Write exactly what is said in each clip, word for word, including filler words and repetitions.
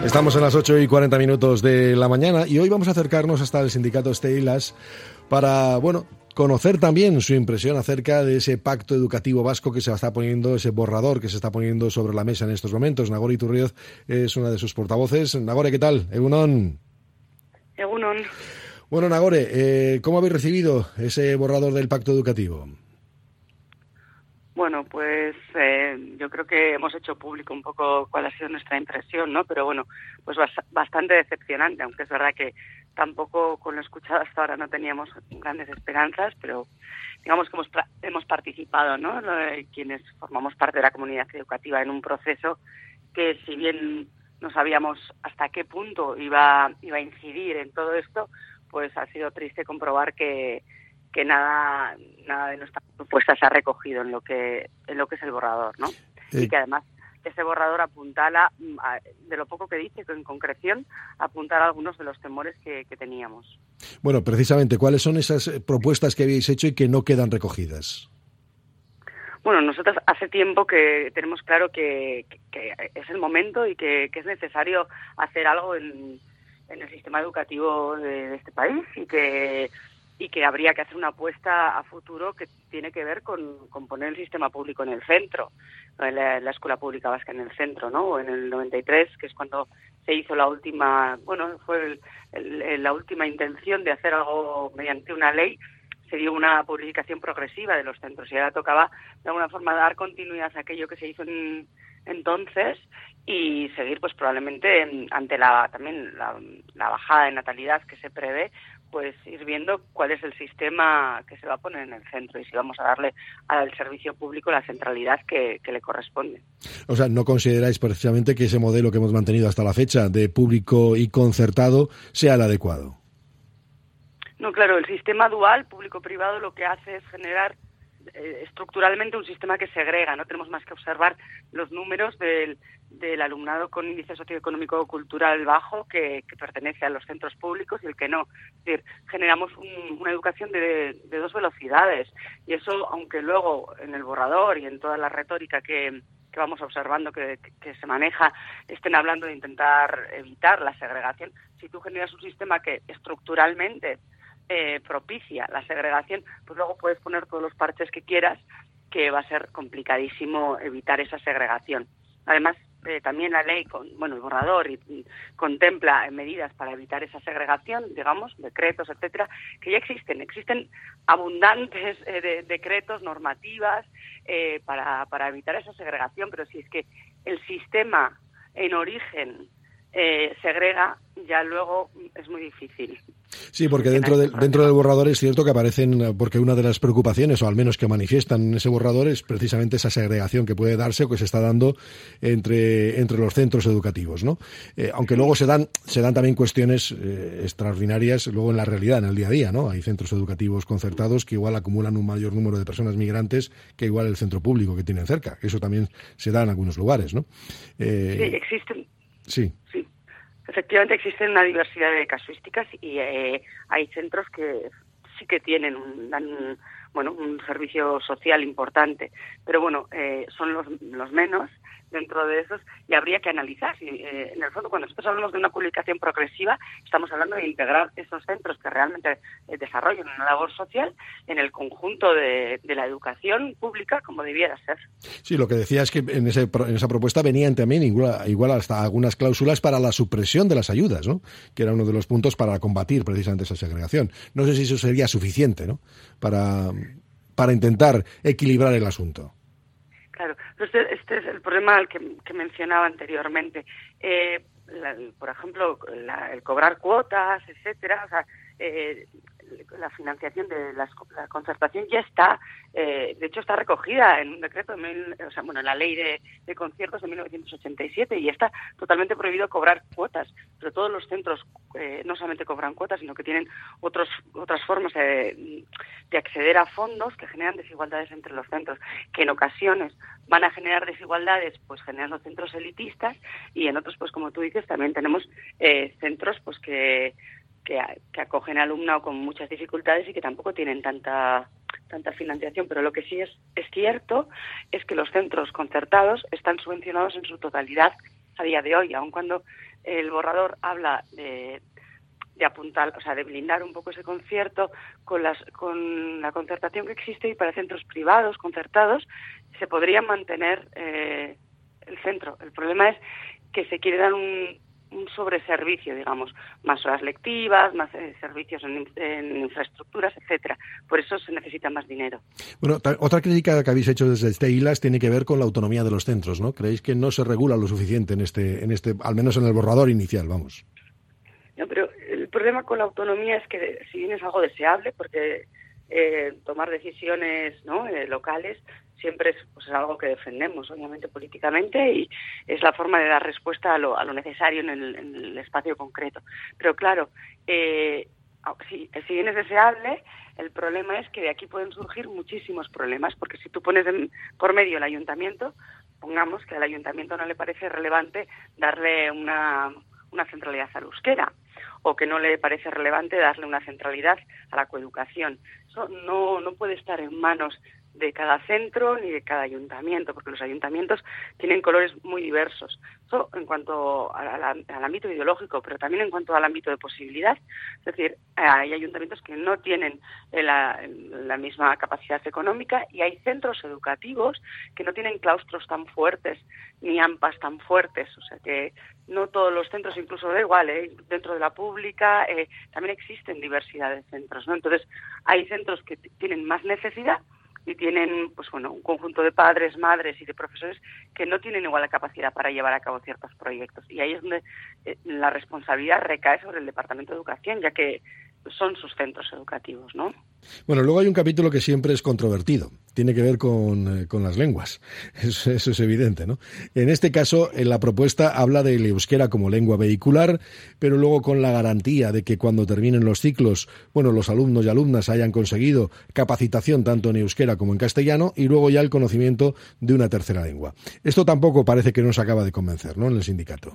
Estamos en las ocho y cuarenta minutos de la mañana y hoy vamos a acercarnos hasta el sindicato Steilas para, bueno, conocer también su impresión acerca de ese pacto educativo vasco que se está poniendo, ese borrador que se está poniendo sobre la mesa en estos momentos. Nagore Iturrioz es una de sus portavoces. Nagore, ¿qué tal? Egunon. Egunon. Bueno, Nagore, eh, ¿cómo habéis recibido ese borrador del pacto educativo? Bueno, pues eh, yo creo que hemos hecho público un poco cuál ha sido nuestra impresión, ¿no? Pero bueno, pues bas- bastante decepcionante, aunque es verdad que tampoco con lo escuchado hasta ahora no teníamos grandes esperanzas, pero digamos que hemos, pra- hemos participado, ¿no? Lo de quienes formamos parte de la comunidad educativa en un proceso que, si bien no sabíamos hasta qué punto iba, iba a incidir en todo esto, pues ha sido triste comprobar que que nada nada de nuestras propuestas se ha recogido en lo que en lo que es el borrador, ¿no? Eh. Y que además ese borrador apuntala, a, de lo poco que dice, que en concreción apuntala algunos de los temores que, que teníamos. Bueno, precisamente, ¿cuáles son esas propuestas que habéis hecho y que no quedan recogidas? Bueno, nosotros hace tiempo que tenemos claro que, que, que es el momento y que, que es necesario hacer algo en, en el sistema educativo de, de este país y que y que habría que hacer una apuesta a futuro que tiene que ver con, con poner el sistema público en el centro, la, la escuela pública vasca en el centro, ¿no? O en el noventa y tres, que es cuando se hizo la última, bueno, fue el, el, la última intención de hacer algo mediante una ley, se dio una publificación progresiva de los centros y ahora tocaba de alguna forma dar continuidad a aquello que se hizo en, entonces y seguir pues probablemente en, ante la también la, la bajada de natalidad que se prevé, pues ir viendo cuál es el sistema que se va a poner en el centro y si vamos a darle al servicio público la centralidad que, que le corresponde. O sea, ¿no consideráis precisamente que ese modelo que hemos mantenido hasta la fecha de público y concertado sea el adecuado? No, claro, el sistema dual, público-privado, lo que hace es generar eh, estructuralmente un sistema que segrega. No tenemos más que observar los números del, del alumnado con índice socioeconómico o cultural bajo que, que pertenece a los centros públicos y el que no. Es decir, generamos un, una educación de, de dos velocidades y eso, aunque luego en el borrador y en toda la retórica que que vamos observando que, que, que se maneja, estén hablando de intentar evitar la segregación, si tú generas un sistema que estructuralmente eh, propicia la segregación, pues luego puedes poner todos los parches que quieras, que va a ser complicadísimo evitar esa segregación. Además, eh, también la ley, con, bueno, el borrador y, y contempla medidas para evitar esa segregación, digamos, decretos, etcétera, que ya existen. Existen abundantes eh, de, decretos, normativas eh, para, para evitar esa segregación, pero si es que el sistema en origen eh, segrega, ya luego es muy difícil. Sí, porque dentro, de, dentro del borrador es cierto que aparecen, porque una de las preocupaciones, o al menos que manifiestan en ese borrador, es precisamente esa segregación que puede darse o que se está dando entre, entre los centros educativos, ¿no? Eh, aunque luego se dan, se dan también cuestiones eh, extraordinarias luego en la realidad, en el día a día, ¿no? Hay centros educativos concertados que igual acumulan un mayor número de personas migrantes que igual el centro público que tienen cerca. Eso también se da en algunos lugares, ¿no? Eh, sí, existen. Sí. Sí. Efectivamente existe una diversidad de casuísticas y eh, hay centros que sí que tienen un, dan, bueno, un servicio social importante, pero bueno, eh, son los, los menos dentro de esos y habría que analizar. Si, eh, en el fondo, cuando nosotros hablamos de una publicación progresiva, estamos hablando de integrar esos centros que realmente eh, desarrollan una labor social en el conjunto de, de la educación pública, como debiera ser. Sí, lo que decía es que en, ese, en esa propuesta venían también igual, igual hasta algunas cláusulas para la supresión de las ayudas, ¿no? Que era uno de los puntos para combatir precisamente esa segregación. No sé si eso sería suficiente, ¿no? Para, para intentar equilibrar el asunto. Claro, este, este es el problema al que, que mencionaba anteriormente. Eh, la, por ejemplo, la, el cobrar cuotas, etcétera, o sea, eh, la financiación de las, la concertación ya está, eh, de hecho está recogida en un decreto, de mil, o sea, bueno, en la ley de, de conciertos de mil novecientos ochenta y siete y está totalmente prohibido cobrar cuotas, pero todos los centros eh, no solamente cobran cuotas, sino que tienen otros otras formas de, de acceder a fondos que generan desigualdades entre los centros, que en ocasiones van a generar desigualdades pues generando centros elitistas y en otros, pues como tú dices, también tenemos eh, centros pues que Que, que acogen alumnado con muchas dificultades y que tampoco tienen tanta tanta financiación, pero lo que sí es, es cierto es que los centros concertados están subvencionados en su totalidad a día de hoy, aun cuando el borrador habla de, de apuntar, o sea, de blindar un poco ese concierto con, las, con la concertación que existe, y para centros privados concertados se podría mantener eh, el centro. El problema es que se quiere dar un, un sobreservicio, digamos, más horas lectivas, más eh, servicios en, en infraestructuras, etcétera. Por eso se necesita más dinero. Bueno, otra crítica que habéis hecho desde este I L A S tiene que ver con la autonomía de los centros, ¿no? ¿Creéis que no se regula lo suficiente en este, en este, al menos en el borrador inicial, vamos? No, pero el problema con la autonomía es que, si bien es algo deseable, porque eh, tomar decisiones, ¿no?, eh, locales siempre es, pues, es algo que defendemos, obviamente, políticamente, y es la forma de dar respuesta a lo, a lo necesario en el, en el espacio concreto. Pero claro, eh, si, si bien es deseable, el problema es que de aquí pueden surgir muchísimos problemas, porque si tú pones en, por medio el ayuntamiento, pongamos que al ayuntamiento no le parece relevante darle una, una centralidad al euskera, o que no le parece relevante darle una centralidad a la coeducación. Eso no, no puede estar en manos de cada centro ni de cada ayuntamiento, porque los ayuntamientos tienen colores muy diversos. Eso en cuanto a la, al ámbito ideológico, pero también en cuanto al ámbito de posibilidad. Es decir, hay ayuntamientos que no tienen la, la misma capacidad económica, y hay centros educativos que no tienen claustros tan fuertes ni AMPAs tan fuertes. O sea que no todos los centros, incluso da igual, ¿eh? Dentro de la pública eh, también existen diversidad de centros, ¿no? Entonces hay centros que t- tienen más necesidad, y tienen, pues bueno, un conjunto de padres, madres y de profesores que no tienen igual la capacidad para llevar a cabo ciertos proyectos. Y ahí es donde eh, la responsabilidad recae sobre el Departamento de Educación, ya que son sus centros educativos, ¿no? Bueno, luego hay un capítulo que siempre es controvertido. Tiene que ver con, eh, con las lenguas. Eso, eso es evidente, ¿no? En este caso, en la propuesta habla del euskera como lengua vehicular, pero luego con la garantía de que cuando terminen los ciclos, bueno, los alumnos y alumnas hayan conseguido capacitación tanto en euskera como en castellano, y luego ya el conocimiento de una tercera lengua. Esto tampoco parece que nos acaba de convencer, ¿no?, en el sindicato.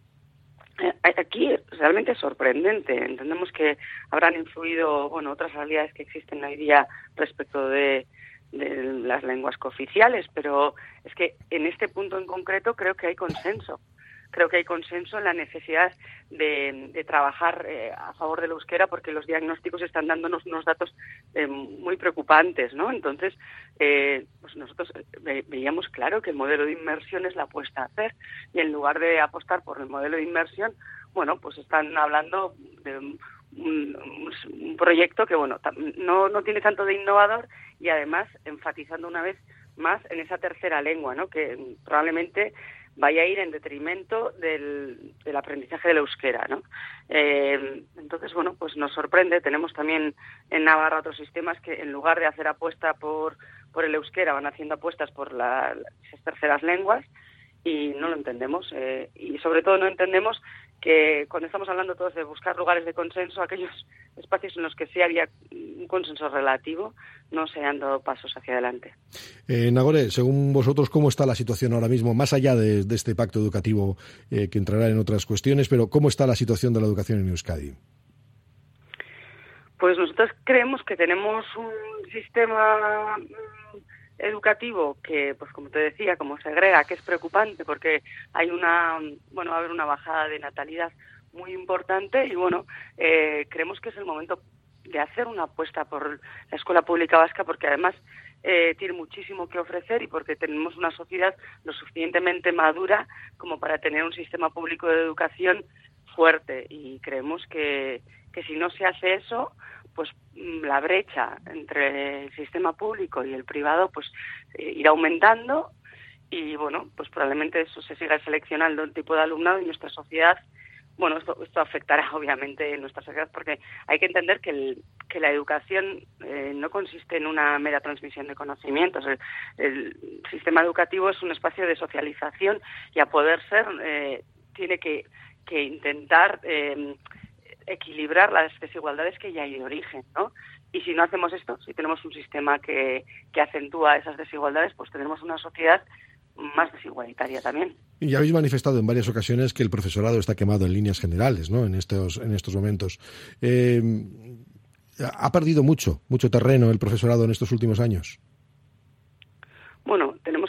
Aquí realmente es sorprendente. Entendemos que habrán influido, bueno, otras realidades que existen hoy día respecto de, de las lenguas cooficiales, pero es que en este punto en concreto creo que hay consenso. Creo que hay consenso en la necesidad de, de trabajar eh, a favor del euskera, porque los diagnósticos están dándonos unos datos eh, muy preocupantes, ¿no? Entonces, eh, pues nosotros ve, veíamos claro que el modelo de inmersión es la apuesta a hacer, y en lugar de apostar por el modelo de inmersión, bueno, pues están hablando de un, un, un proyecto que, bueno, no, no tiene tanto de innovador, y además enfatizando una vez más en esa tercera lengua, ¿no?, que probablemente vaya a ir en detrimento del, del aprendizaje del euskera, ¿no? Eh, entonces, bueno, pues nos sorprende. Tenemos también en Navarra otros sistemas que, en lugar de hacer apuesta por, por el euskera, van haciendo apuestas por la, esas terceras lenguas, y no lo entendemos. Eh, y sobre todo no entendemos que, cuando estamos hablando todos de buscar lugares de consenso, aquellos espacios en los que sí había un consenso relativo, no se han dado pasos hacia adelante. Eh, Nagore, según vosotros, ¿cómo está la situación ahora mismo, más allá de, de este pacto educativo eh, que entrará en otras cuestiones, pero cómo está la situación de la educación en Euskadi? Pues nosotros creemos que tenemos un sistema educativo que, pues como te decía, como segrega, que es preocupante, porque hay una, bueno, va a haber una bajada de natalidad muy importante, y bueno, eh, creemos que es el momento de hacer una apuesta por la escuela pública vasca, porque además eh, tiene muchísimo que ofrecer, y porque tenemos una sociedad lo suficientemente madura como para tener un sistema público de educación fuerte, y creemos que, que si no se hace eso, pues la brecha entre el sistema público y el privado pues eh, irá aumentando, y bueno, pues probablemente eso se siga seleccionando el tipo de alumnado, y nuestra sociedad, bueno, esto, esto afectará obviamente en nuestra sociedad, porque hay que entender que, el, que la educación eh, no consiste en una mera transmisión de conocimientos. El, el sistema educativo es un espacio de socialización, y a poder ser eh, tiene que, que intentar eh, equilibrar las desigualdades que ya hay de origen, ¿no? Y si no hacemos esto, si tenemos un sistema que, que acentúa esas desigualdades, pues tendremos una sociedad más desigualitaria también. Y ya habéis manifestado en varias ocasiones que el profesorado está quemado en líneas generales, ¿no?, en estos, en estos momentos. Eh, ¿Ha perdido mucho, mucho terreno el profesorado en estos últimos años? Bueno, tenemos que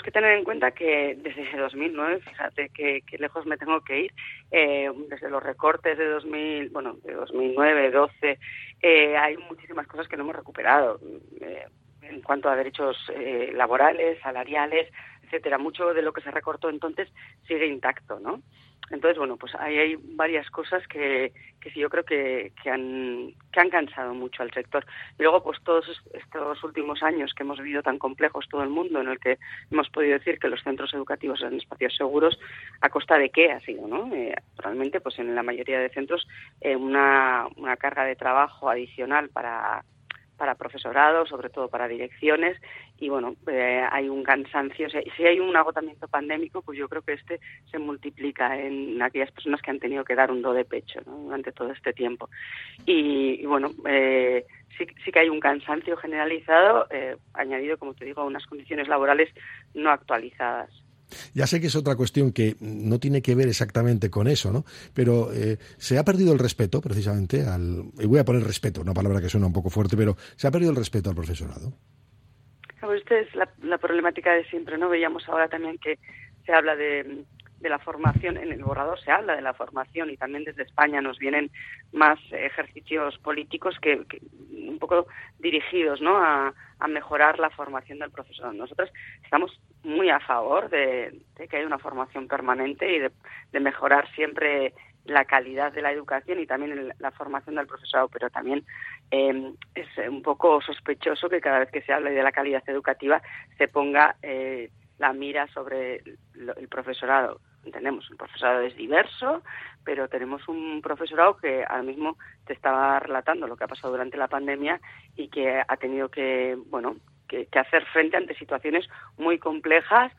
que tener en cuenta que desde dos mil nueve, fíjate que, que lejos me tengo que ir, eh, desde los recortes de dos mil, bueno, de dos mil nueve, doce, eh, hay muchísimas cosas que no hemos recuperado eh, en cuanto a derechos eh, laborales, salariales, etcétera. Mucho de lo que se recortó entonces sigue intacto, ¿no? Entonces, bueno, pues ahí hay varias cosas que, que sí yo creo que, que, han, que han cansado mucho al sector. Y luego, pues todos estos últimos años que hemos vivido tan complejos todo el mundo, en el que hemos podido decir que los centros educativos eran espacios seguros, ¿a costa de qué ha sido, no? Eh, realmente, pues en la mayoría de centros, eh, una, una carga de trabajo adicional para... para profesorado, sobre todo para direcciones, y bueno, eh, hay un cansancio, o sea, si hay un agotamiento pandémico, pues yo creo que este se multiplica en aquellas personas que han tenido que dar un do de pecho, ¿no?, durante todo este tiempo. Y, y bueno, eh, sí, sí que hay un cansancio generalizado, eh, añadido, como te digo, a unas condiciones laborales no actualizadas. Ya sé que es otra cuestión que no tiene que ver exactamente con eso, ¿no? Pero eh, se ha perdido el respeto, precisamente, al... Y voy a poner respeto, una palabra que suena un poco fuerte, pero se ha perdido el respeto al profesorado. Claro, esta es la, la problemática de siempre, ¿no? Veíamos ahora también que se habla de, de la formación, en el borrador se habla de la formación y también desde España nos vienen más ejercicios políticos que, que un poco dirigidos, ¿no?, a, a mejorar la formación del profesor. Nosotros estamos muy a favor de, de que haya una formación permanente y de, de mejorar siempre la calidad de la educación y también el, la formación del profesorado, pero también eh, es un poco sospechoso que cada vez que se hable de la calidad educativa se ponga eh, la mira sobre el, el profesorado. Tenemos un profesorado es diverso, pero tenemos un profesorado que ahora mismo te estaba relatando lo que ha pasado durante la pandemia y que ha tenido que, bueno, que, que hacer frente ante situaciones muy complejas,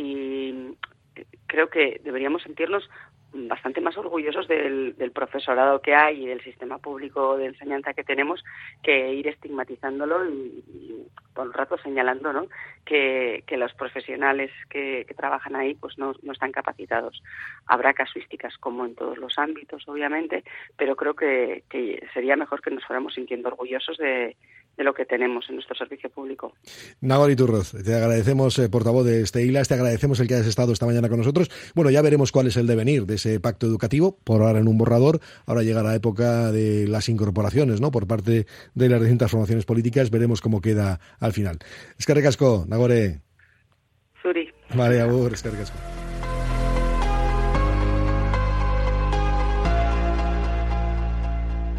y creo que deberíamos sentirnos bastante más orgullosos del, del profesorado que hay y del sistema público de enseñanza que tenemos, que ir estigmatizándolo y, y por un rato señalando, ¿no?, que, que los profesionales que, que trabajan ahí pues no, no están capacitados. Habrá casuísticas como en todos los ámbitos, obviamente, pero creo que, que sería mejor que nos fuéramos sintiendo orgullosos de, de lo que tenemos en nuestro servicio público. Nagore Iturroz, te agradecemos, eh, portavoz de Steilas, te agradecemos el que hayas estado esta mañana con nosotros. Bueno, ya veremos cuál es el devenir de ese pacto educativo, por ahora en un borrador. Ahora llega la época de las incorporaciones, ¿no?, por parte de las distintas formaciones políticas. Veremos cómo queda al final. Eskerrik asko, Nagore. Zuri. Vale, agur, eskerrik asko.